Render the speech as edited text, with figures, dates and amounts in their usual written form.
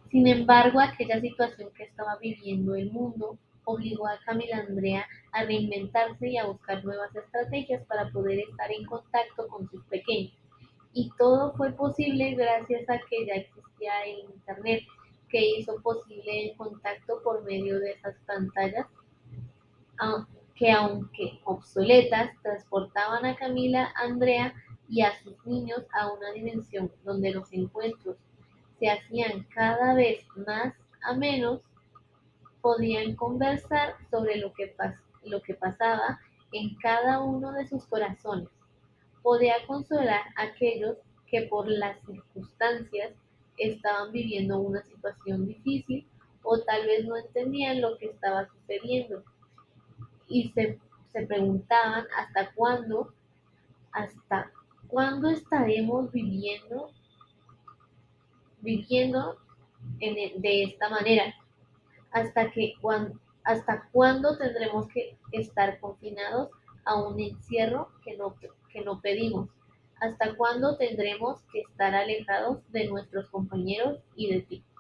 Sin embargo, aquella situación que estaba viviendo el mundo obligó a Camila Andrea a reinventarse y a buscar nuevas estrategias para poder estar en contacto con sus pequeños. Y todo fue posible gracias a que ya existía el Internet, que hizo posible el contacto por medio de esas pantallas, que aunque obsoletas, transportaban a Camila, Andrea y a sus niños a una dimensión donde los encuentros se hacían cada vez más amenos, podían conversar sobre lo que pasaba en cada uno de sus corazones, podía consolar a aquellos que por las circunstancias estaban viviendo una situación difícil o tal vez no entendían lo que estaba sucediendo y se preguntaban hasta cuándo estaremos viviendo de esta manera, hasta cuándo tendremos que estar confinados a un encierro que no pedimos, hasta cuándo tendremos que estar alejados de nuestros compañeros y de ti.